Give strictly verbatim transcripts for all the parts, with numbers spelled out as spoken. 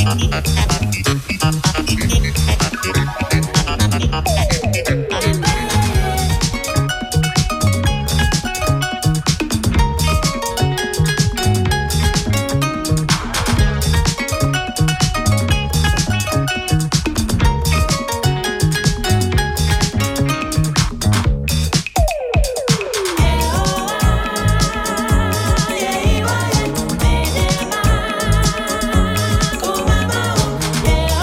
Yeah.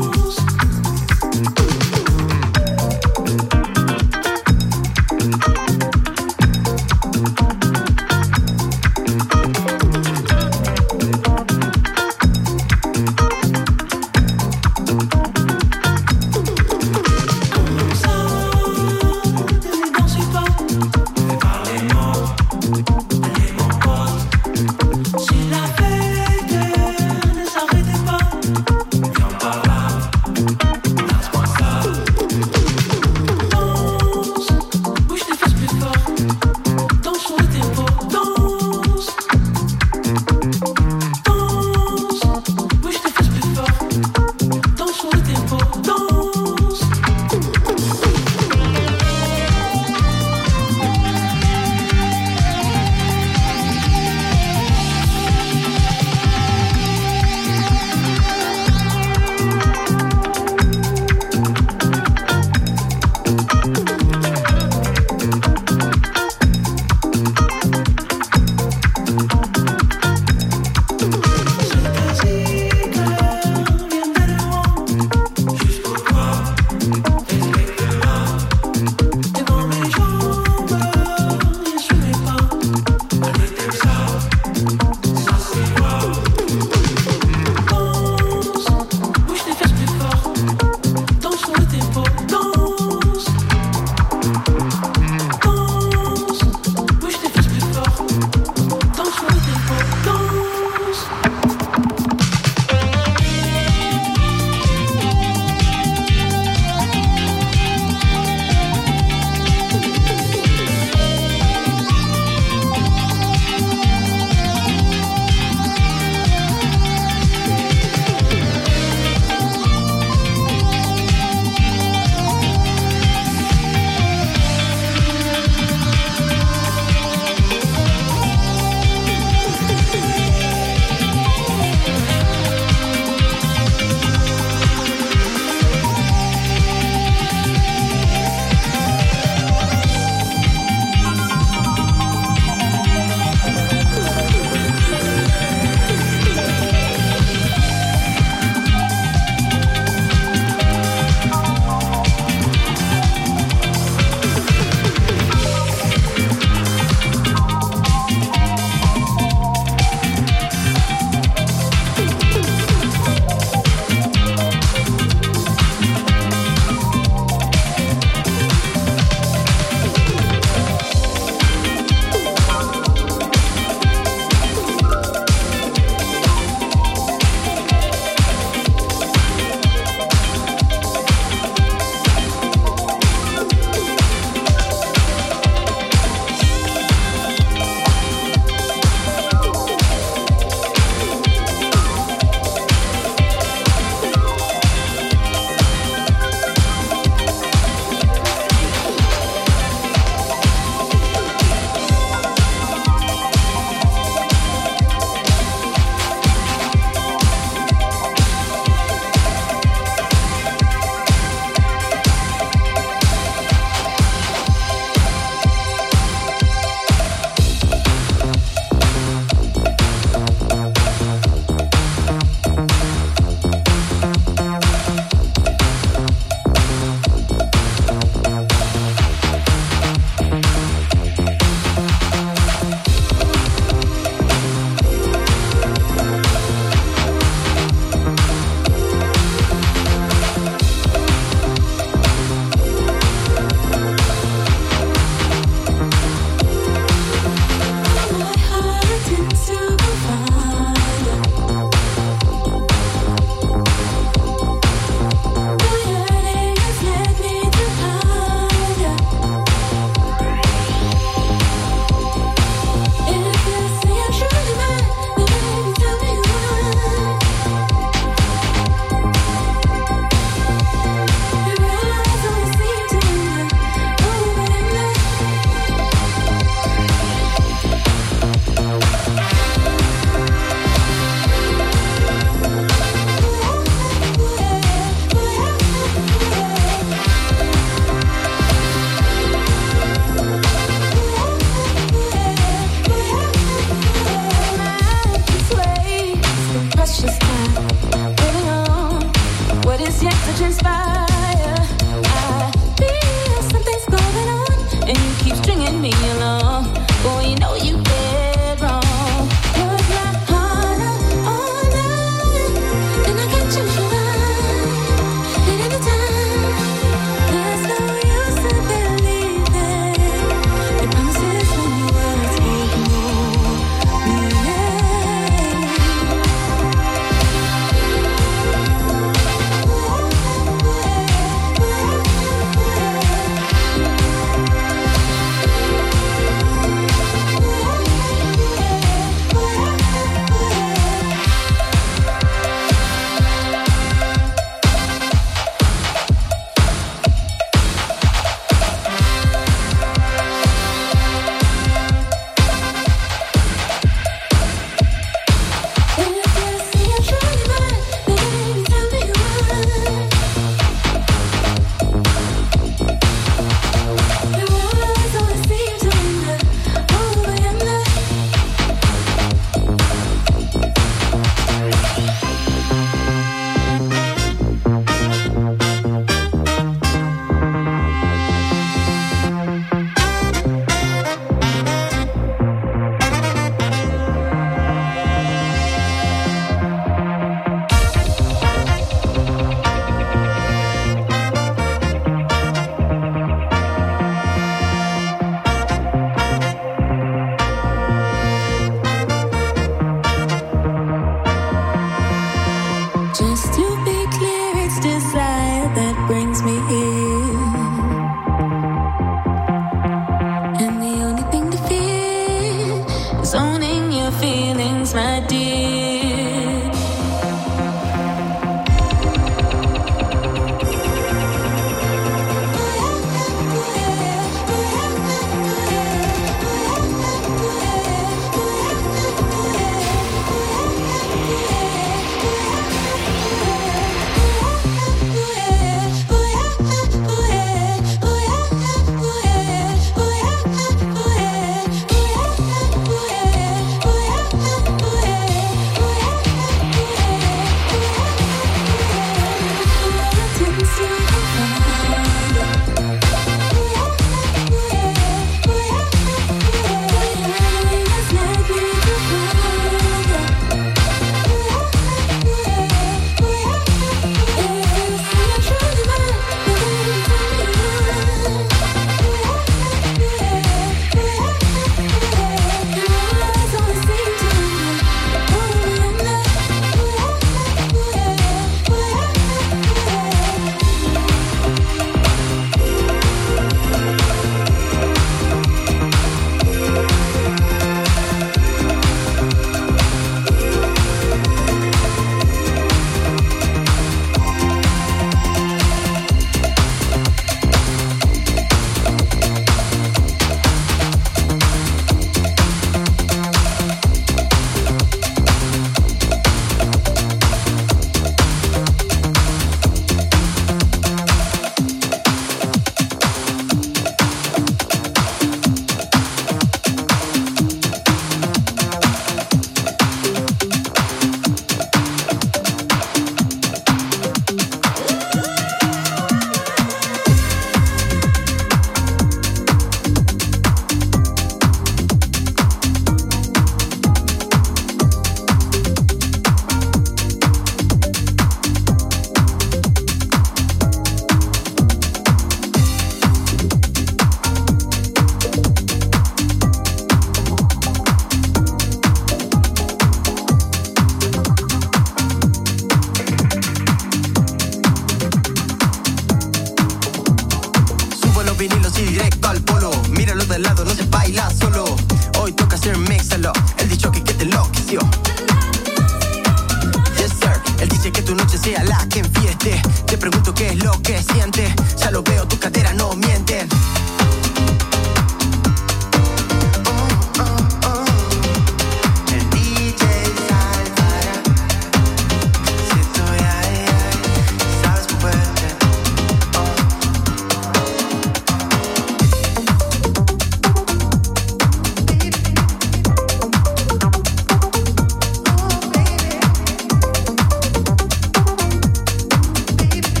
Baby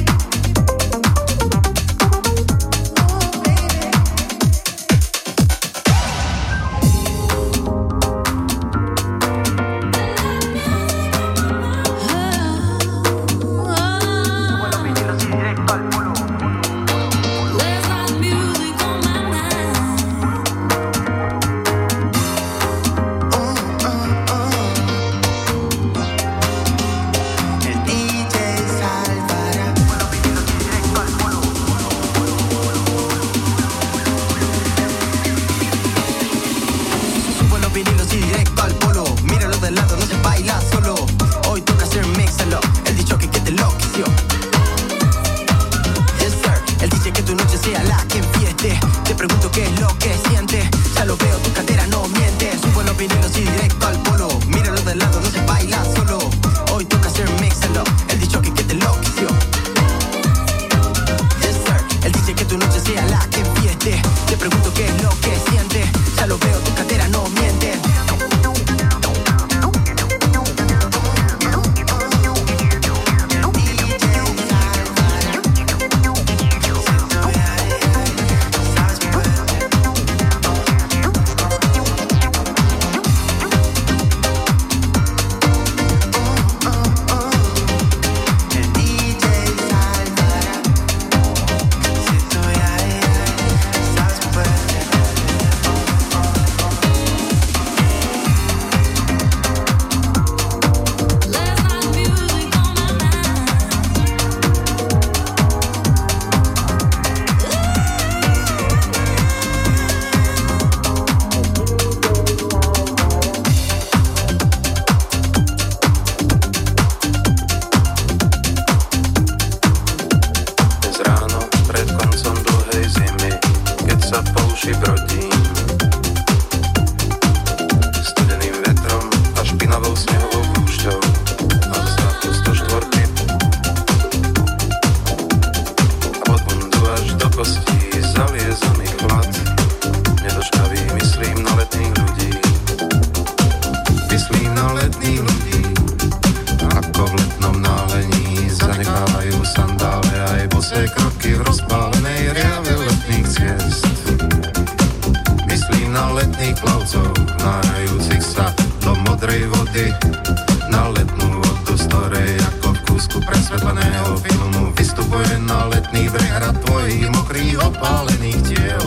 sandále aj bosé kroky v rozpálenej riave letných ciest. Myslím na letných plavcov, nárajúcich sa do modrej vody, na letnú vodu, z ktorej ako v kúsku presvetleného filmu vystupuje na letný breh hrad tvojich mokrých opálených tiel.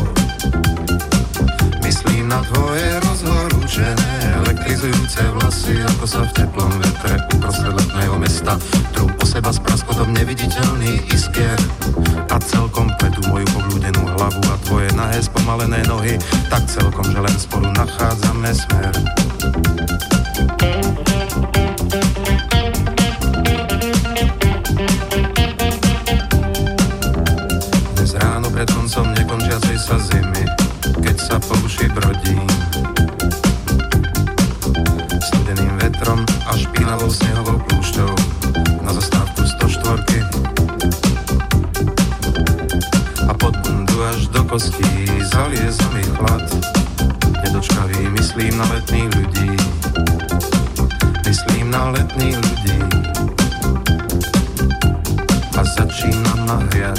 Myslím na tvoje rozhorúčené elektrizujúce vlasy, ako sa v teplom vetre uprostred letného mesta trú po seba s praskotom neviditeľných iskier a celkom pletú moju poblúdenú hlavu a tvoje nahé spomalené nohy, tak celkom, že len spolu nachádzame smer. Dnes ráno pred koncom nekončiacej sa zimy, keď sa po uši brodím studeným vetrom a špinavou snehovou púšťou na zastávku sto štyri a pod bundu až do kostí zalieza mi chlad. Nedočkavý myslím na letných ľudí, myslím na letných ľudí a začínam nahriať.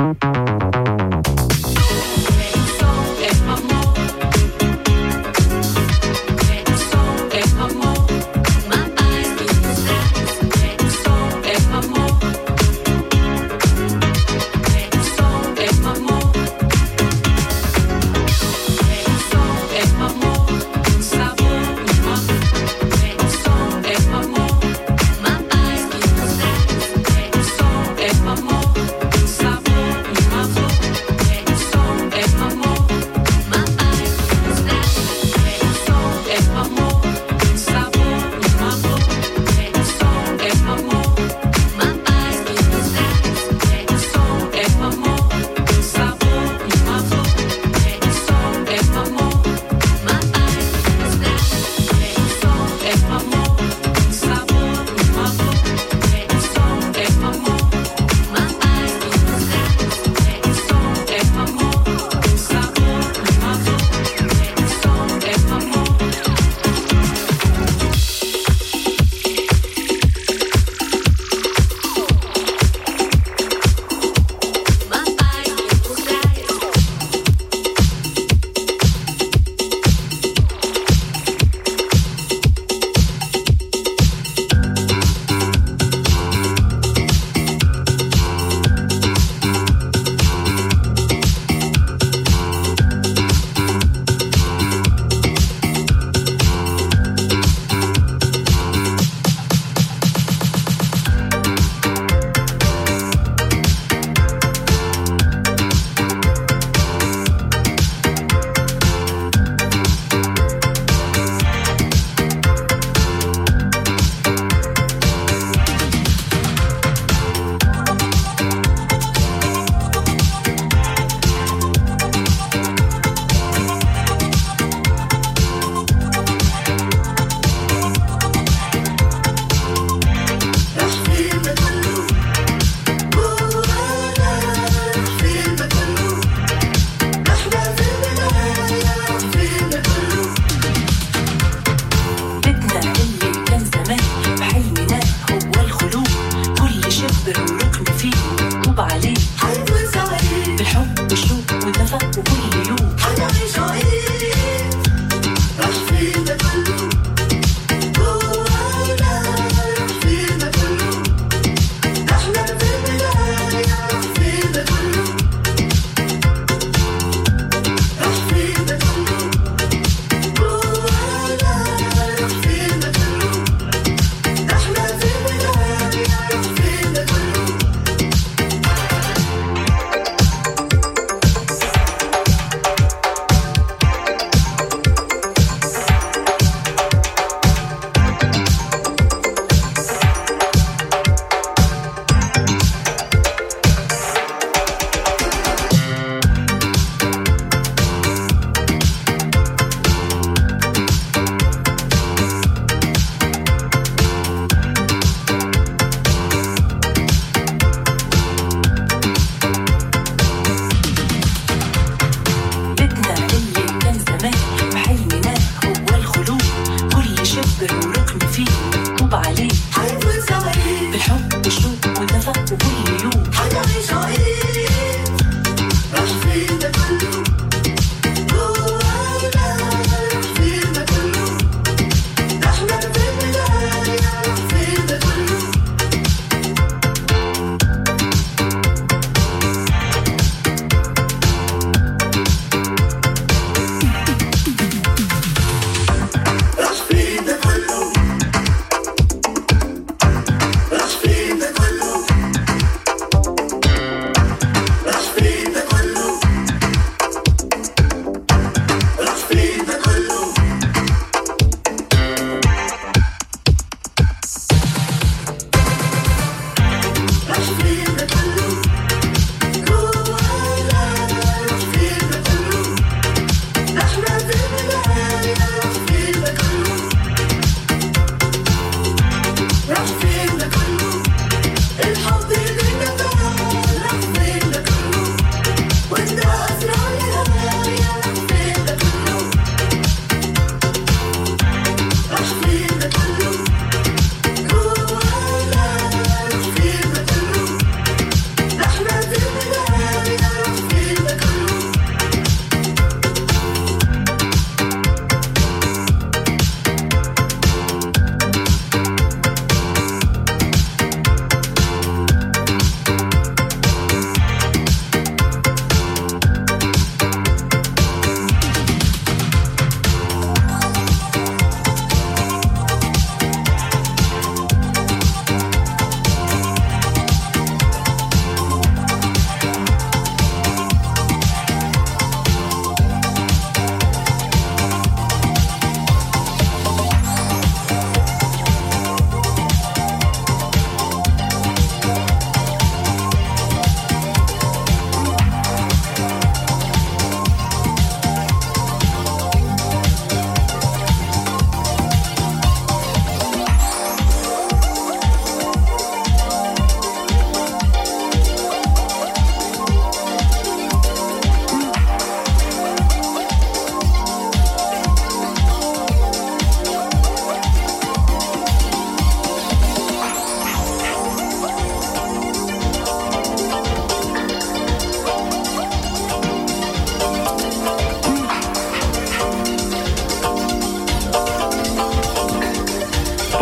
Sabor,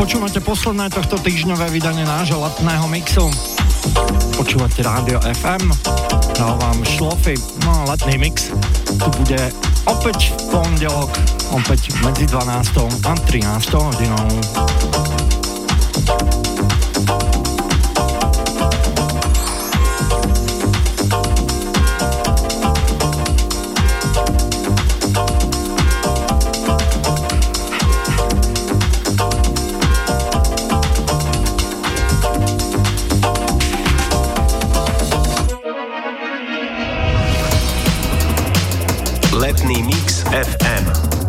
Počúvate posledné tohto týždňové vydanie nášho letného mixu. Počúvate Rádio ef em, dávam šlofy, no letný mix. Tu bude opäť v pondelok, opäť medzi dvanástou a trinástou hodinou. Letný mix ef em.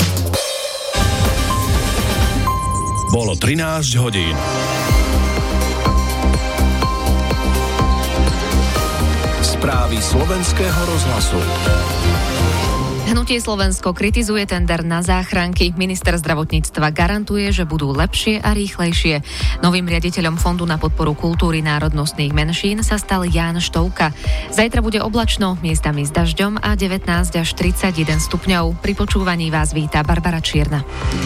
Bolo trinásť hodín. Správy slovenského rozhlasu. Hnutie Slovensko kritizuje tender na záchranky. Minister zdravotníctva garantuje, že budú lepšie a rýchlejšie. Novým riaditeľom Fondu na podporu kultúry národnostných menšín sa stal Ján Štovka. Zajtra bude oblačno, miestami s dažďom a devätnásť až tridsaťjeden stupňov. Pri počúvaní vás víta Barbara Čierna.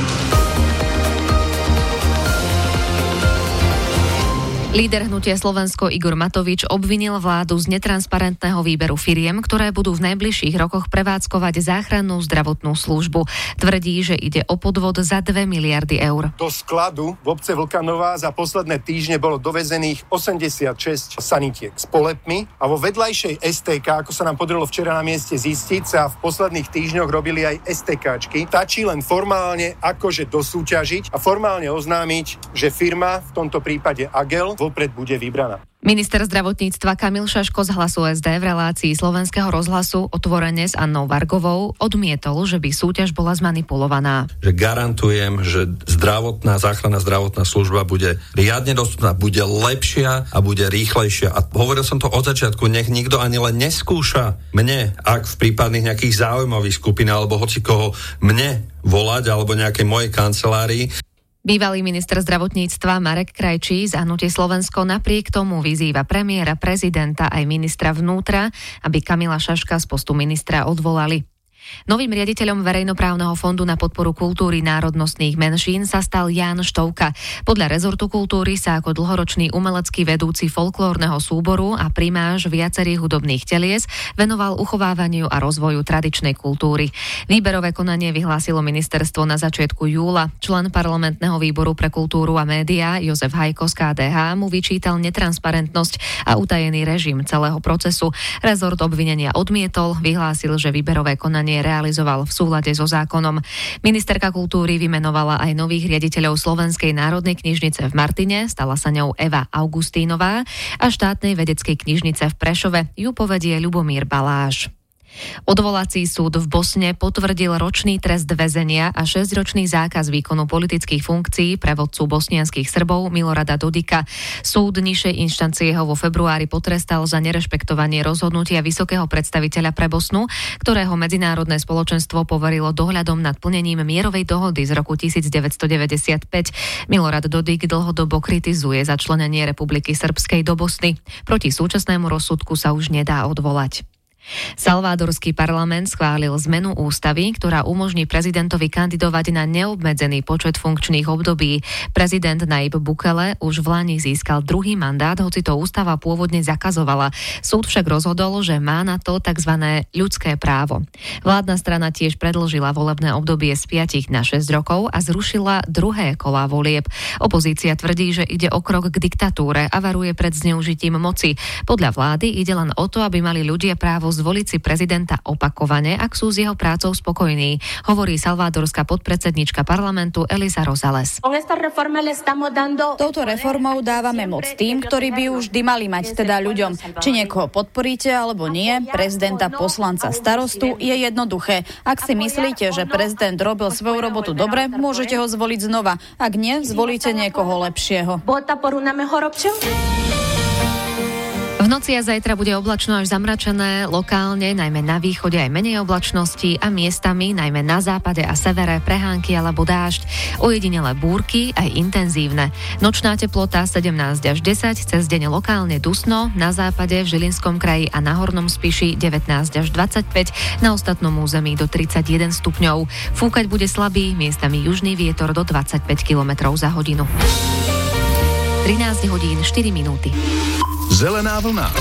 Líder hnutia Slovensko Igor Matovič obvinil vládu z netransparentného výberu firiem, ktoré budú v najbližších rokoch prevádzkovať záchrannú zdravotnú službu. Tvrdí, že ide o podvod za dve miliardy eur. Do skladu v obce Vlkanová za posledné týždne bolo dovezených osemdesiatšesť sanitiek s polepmi a vo vedľajšej es té ká, ako sa nám podarilo včera na mieste zistiť, sa v posledných týždňoch robili aj es té káčky. Stačí len formálne akože dosúťažiť a formálne oznámiť, že firma, v tomto prípade Agel, vopred bude vybraná. Minister zdravotníctva Kamil Šaško z Hlasu es dé v relácii Slovenského rozhlasu otvorene s Annou Vargovou odmietol, že by súťaž bola zmanipulovaná. Že garantujem, že zdravotná, záchranná zdravotná služba bude riadne dostupná, bude lepšia a bude rýchlejšia. A hovoril som to od začiatku, nech nikto ani len neskúša mne, ak v prípadných nejakých záujmových skupín alebo hoci koho mne volať alebo nejakej mojej kancelárii. Bývalý minister zdravotníctva Marek Krajčí z Hnutie Slovensko napriek tomu vyzýva premiéra, prezidenta aj ministra vnútra, aby Kamila Šaška z postu ministra odvolali. Novým riaditeľom verejnoprávneho fondu na podporu kultúry národnostných menšín sa stal Ján Štovka. Podľa rezortu kultúry sa ako dlhoročný umelecký vedúci folklórneho súboru a primáž viacerých hudobných telies venoval uchovávaniu a rozvoju tradičnej kultúry. Výberové konanie vyhlásilo ministerstvo na začiatku júla. Člen parlamentného výboru pre kultúru a médiá Jozef Hajko z ká dé há mu vyčítal netransparentnosť a utajený režim celého procesu. Rezort obvinenia odmietol, vyhlásil, že výberové konanie realizoval v súlade so zákonom. Ministerka kultúry vymenovala aj nových riaditeľov Slovenskej národnej knižnice v Martine, stala sa ňou Eva Augustínová, a štátnej vedeckej knižnice v Prešove ju povedie Ľubomír Baláš. Odvolací súd v Bosne potvrdil ročný trest väzenia a šesťročný zákaz výkonu politických funkcií pre vodcu bosnianskych Srbov Milorada Dodika. Súd nižšej inštancie ho vo februári potrestal za nerešpektovanie rozhodnutia vysokého predstaviteľa pre Bosnu, ktorého medzinárodné spoločenstvo poverilo dohľadom nad plnením mierovej dohody z roku devätnásťstodeväťdesiatpäť. Milorad Dodik dlhodobo kritizuje začlenenie Republiky Srbskej do Bosny. Proti súčasnému rozsudku sa už nedá odvolať. Salvádorský parlament schválil zmenu ústavy, ktorá umožní prezidentovi kandidovať na neobmedzený počet funkčných období. Prezident Nayib Bukele už v lani získal druhý mandát, hoci to ústava pôvodne zakazovala. Súd však rozhodol, že má na to tzv. Ľudské právo. Vládna strana tiež predĺžila volebné obdobie z piatich na šesť rokov a zrušila druhé kolá volieb. Opozícia tvrdí, že ide o krok k diktatúre a varuje pred zneužitím moci. Podľa vlády ide len o to, aby mali ľudia právo zvoliť si prezidenta opakovane, ak sú s jeho prácou spokojní, hovorí salvádorská podpredsednička parlamentu Elisa Rosales. Touto reformou dávame moc tým, ktorí by už vždy mali mať, teda ľuďom. Či niekoho podporíte alebo nie, prezidenta, poslanca, starostu, je jednoduché. Ak si myslíte, že prezident robil svoju robotu dobre, môžete ho zvoliť znova. Ak nie, zvolíte niekoho lepšieho. V noci a zajtra bude oblačno až zamračené, lokálne, najmä na východe aj menej oblačnosti a miestami, najmä na západe a severe, prehánky alebo dážď. Ojedinelé búrky, aj intenzívne. Nočná teplota sedemnásť až desať, cez deň lokálne dusno, na západe, v Žilinskom kraji a na Hornom Spiši devätnásť až dvadsaťpäť, na ostatnom území do tridsaťjeden stupňov. Fúkať bude slabý, miestami južný vietor do dvadsaťpäť kilometrov za hodinu. trinásť hodín štyri minúty. Zelená vlna.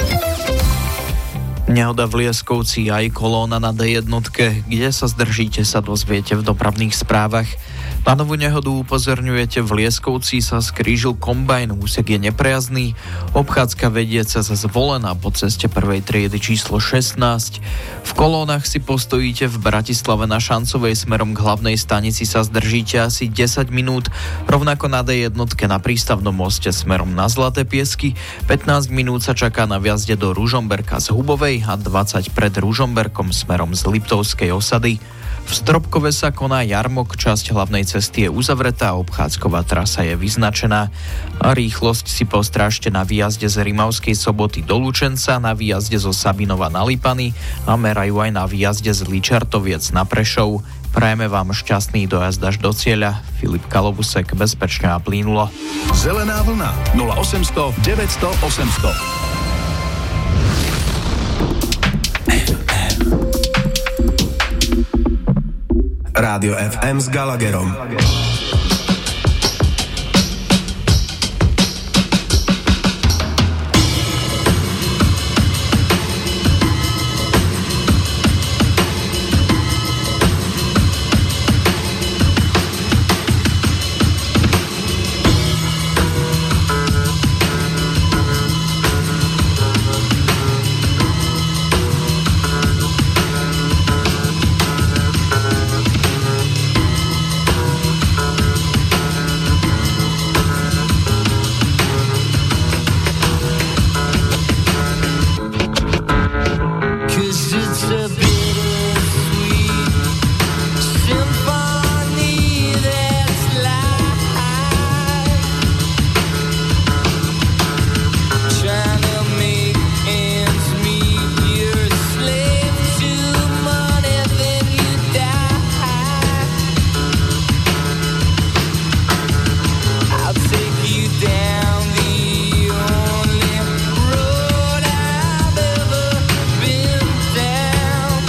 Nehoda v Lieskovci aj kolóna na dé jednotke. Kde sa zdržíte, sa dozviete v dopravných správach. Na novú nehodu upozorňujete, v Lieskovci sa skrížil kombajn, úsek je neprejazdný. Obchádzka vedie cez Zvolená po ceste prvej triedy číslo šestnásť. V kolónach si postojíte v Bratislave na Šancovej smerom k hlavnej stanici sa zdržíte asi desať minút. Rovnako na dé jednotke na prístavnom moste smerom na Zlaté Piesky. pätnásť minút sa čaká na vjazde do Ružomberka z Hubovej a dvadsať pred Ružomberkom smerom z Liptovskej osady. V Stropkove sa koná jarmok, časť hlavnej cesty je uzavretá, obchádzková trasa je vyznačená. A rýchlosť si postrážte na výjazde z Rimavskej Soboty do Lučenca, na výjazde zo Sabinova na Lipany a merajú aj na výjazde z Ličartoviec na Prešov. Prajeme vám šťastný dojazd až do cieľa. Filip Kalobusek, bezpečne a plynulo. Zelená vlna nula osemsto deväťsto osemsto. Rádio ef em s Gallagherom. Down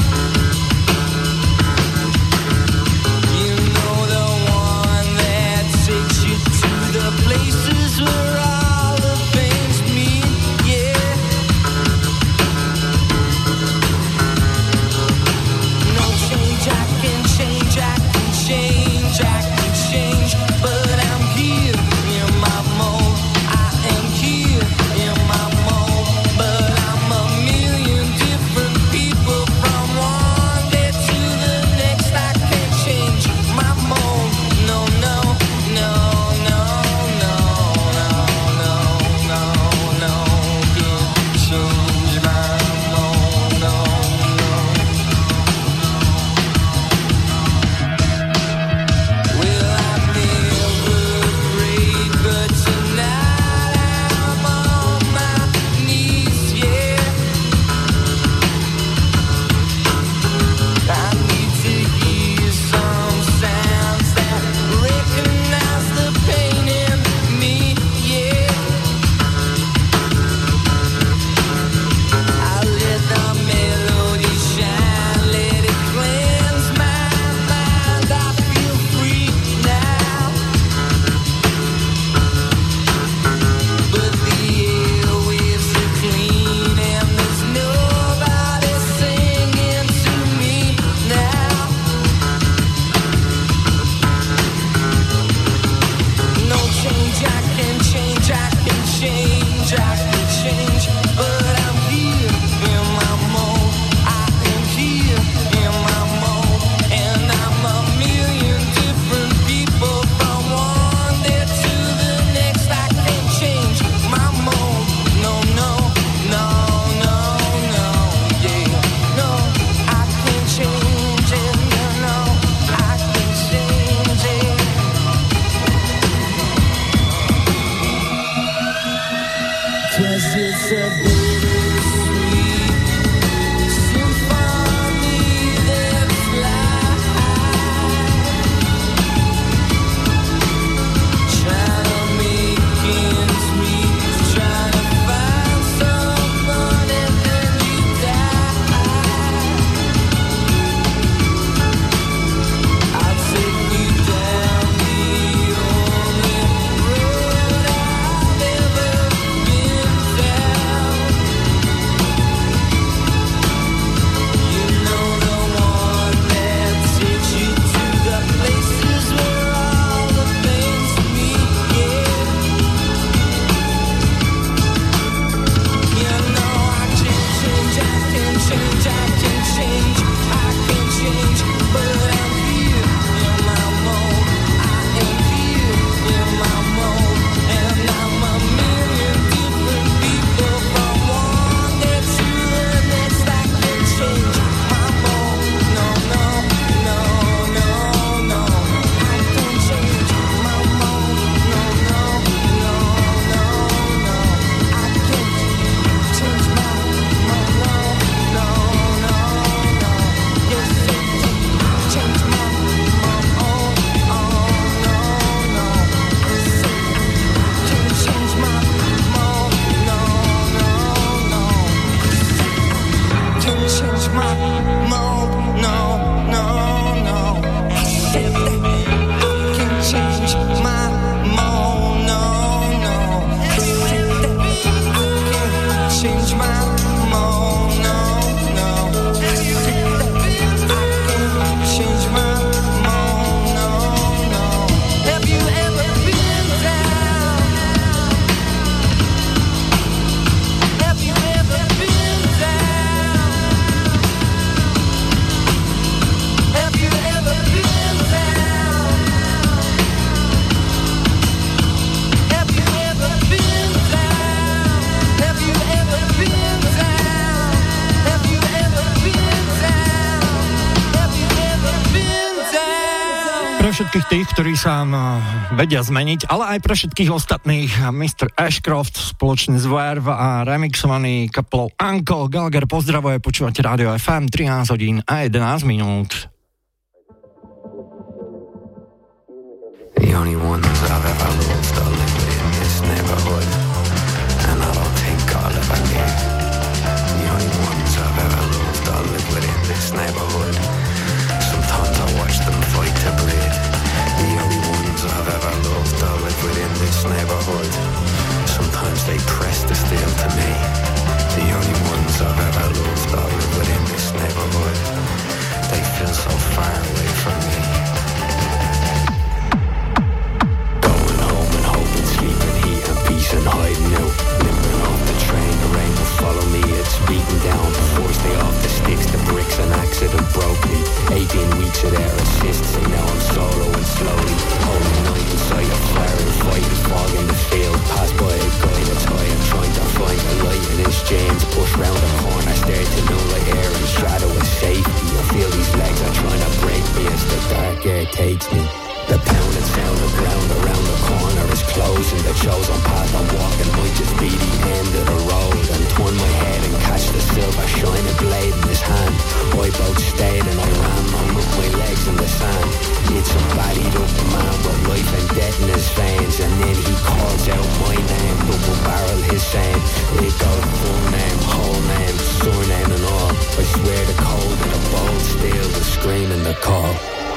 change my mold, no, no, no. I said that I can change my mold, no, no. I said that I can change my mold, no, no. I said that I can change my mold, no, no. Have you ever been down? Have you ever been down? Have you ever been down? Have you ever been down? Have you ever been down? Have you ever been down? Have you ever been down? Pre všetkých tých, ktorí sa no, vedia zmeniť, ale aj pre všetkých ostatných, mister Ashcroft spoločne s Verve a remixovaný kapelou Uncle Gallagher pozdravuje, počúvate Rádio ef em, trinásť hodín a jedenásť minút. The only ones I've ever loved are living in this neighborhood, and I don't think I'll ever leave. The only ones I've ever loved are live within this neighborhood. Sometimes I watch them fight to bleed. The only ones I've ever loved are live within this neighborhood. Sometimes they press the steel to me. The only ones I've ever loved are live within this neighborhood. They feel so far away from me. Going home and hoping, sleeping, heat and peace and hiding out. Limping off the train, the rain will follow me. It's beating down before stay off the sticks. The bricks, an accident broke me. eighteen weeks of their assists, and now I'm soloing slowly. Holy night inside a flaring fight, fog in the field. Pass by a guy that's high and trying to find a light in his chains. Push round the corner, stare to moonlight air and shadow of safety. I feel these legs are trying to break me as the dark air takes me. The pounding sound of ground around the corner is closing. The chosen path I'm walking might just be the end of the road. And turn my head and catch the silver shining blade in his hand. I both stayed and I ran on with my legs in the sand. It's a bodied up man with life and death in his veins. And then he calls out my name, double barrel his saying. It goes full name, whole name, surname and all. I swear the cold of the bold steel was screaming the call.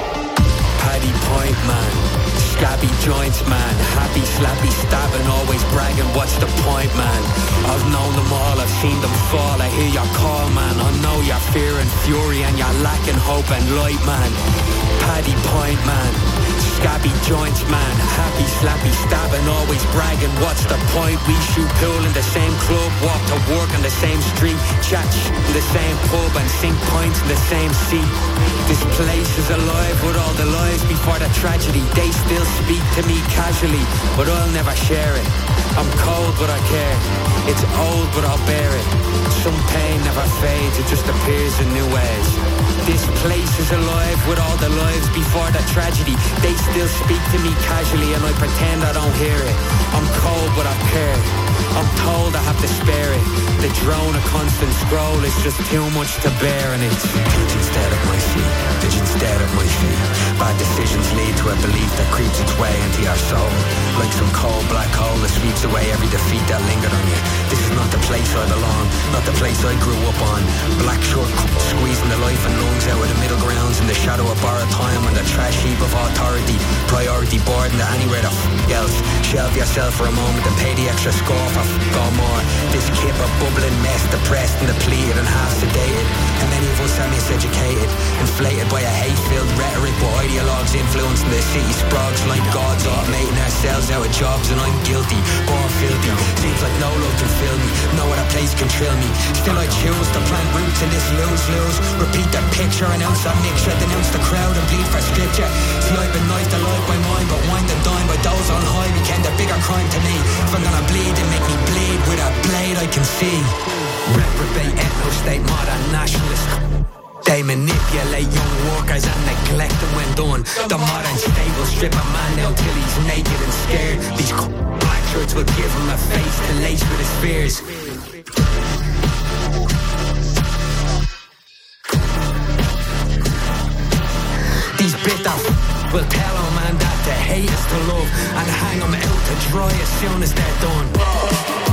Paddy Point man, scabby joints man, happy slappy stabbing, always bragging, what's the point man? I've known them all, I've seen them fall, I hear your call man, I know your fear and fury and you're lacking hope and light man. Paddy Point man, scabby joints man, happy slappy stabbing, always bragging, what's the point? We shoot pool in the same club, walk to work on the same street, chat sh- in the same pub and sink pints in the same seat. This place is alive with all the lies before the tragedy. They still speak to me casually, but I'll never share it. I'm cold but I care, it's old but I'll bear it. Some pain never fades, it just appears in new ways. This place is alive with all the lives before the tragedy. They still speak to me casually and I pretend I don't hear it. I'm cold but I care, I'm told I have to spare it. The drone a constant scroll is just too much to bear, and it's pigeons dead at my feet, pigeons dead at my feet. Bad decisions lead to a belief that creeps its way into your soul, like some cold black hole that sweeps away every defeat that lingered on you. This is not the place I belong, not the place I grew up on. Black short squeezing the life and lungs out of the middle grounds in the shadow of borrowed time and the trash heap of authority. Priority board into anywhere the f*** else. Shelve yourself for a moment and pay the extra score for f*** all more. This kip of bubbling mess, depressed and depleted and half sedated. And many of us are miseducated, inflated by a hate-filled rhetoric with ideologues influencing the city sprogs like gods, automating ourselves out of jobs, and I'm guilty, born filthy. Seems like no love can fill me, no other place can thrill me. Still I choose to plant roots in this lose-lose. Repeat the picture, announce a mixture, denounce the crowd and bleed for scripture. See, I've been knifed alive by mine, but wined and dined by those on high became the bigger crime to me. If I'm gonna bleed, then make me bleed with a blade I can see. Reprobate ethno-state modern nationalist. They manipulate young workers and neglect them when done. The modern state will strip a man down till he's naked and scared. These black shirts will give him a face to lace with his fears. These bitter f- will tell a man that to hate is to love, and hang him out to dry as soon as they're done.